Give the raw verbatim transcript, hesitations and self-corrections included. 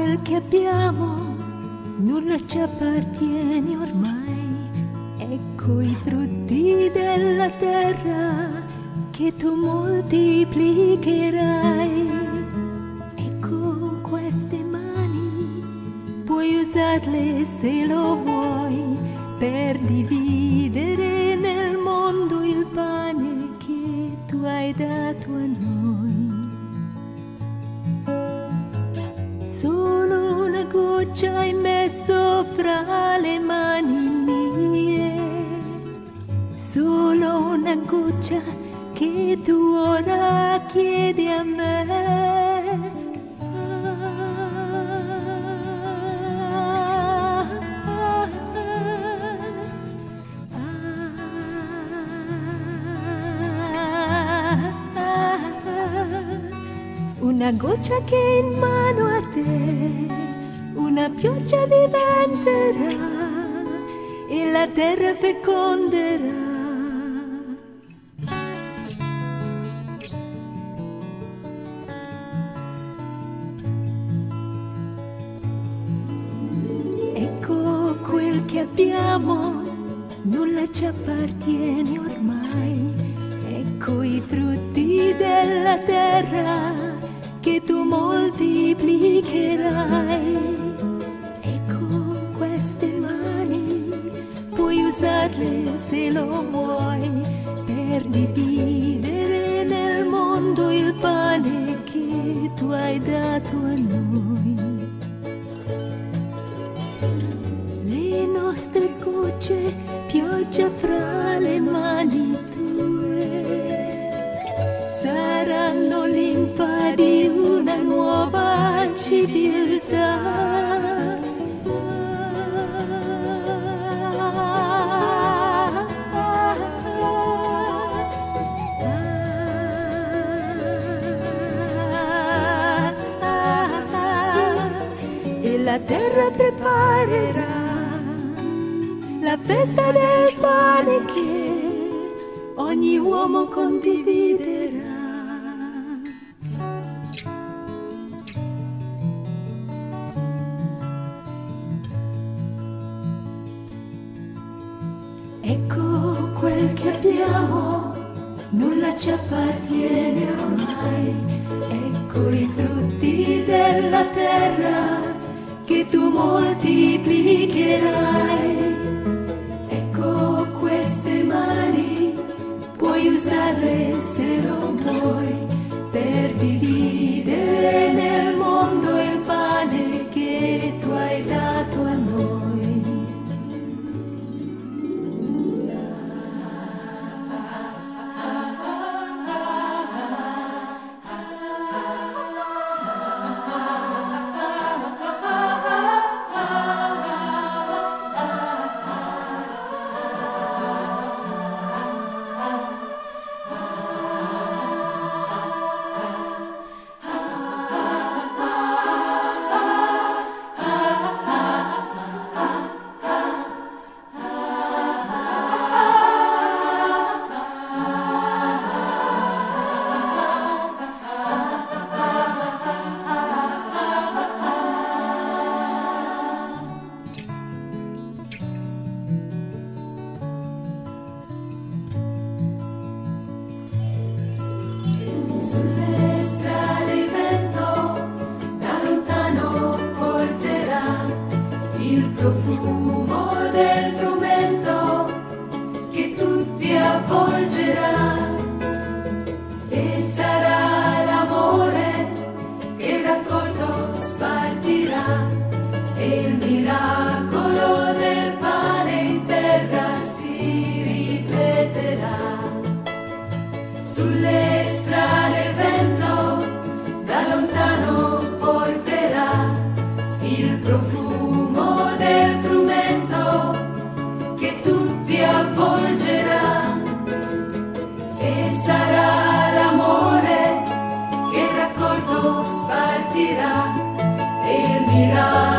quel che abbiamo nulla ci appartiene ormai. Ecco i frutti della terra che tu moltiplicherai. Ecco queste mani, puoi usarle se lo vuoi per dividere nel mondo il pane che tu hai dato a noi. Solo una goccia hai messo fra le mani mie, solo una goccia che tu ora chiedi a me. Una goccia che in mano a te una pioggia diventerà e la terra feconderà. Ecco quel che abbiamo, nulla ci appartiene ormai. Ecco i frutti della terra che tu moltiplicherai. Ecco queste mani, puoi usarle se lo vuoi per dividere nel mondo il pane che tu hai dato a noi. Le nostre gocce, pioggia fra le mani tue, saranno linfa di una nuova civiltà. E la terra preparerà la festa del pane che ogni uomo condividerà. Ecco quel che abbiamo, nulla ci appartiene ormai. Ecco i frutti della terra che tu moltiplicherai. Ecco queste mani, puoi usarle se lo vuoi per dividere nel mondo il pane che tu hai dato a noi. Sulle strade il vento da lontano porterà il profumo del frumento che tutti avvolgerà, e sarà l'amore che raccolto spartirà, e il miracolo del pane in terra si ripeterà. Sulle strade il vento da lontano porterà il profumo del frumento che tutti avvolgerà, e sarà l'amore che raccolto spartirà, e il miracolo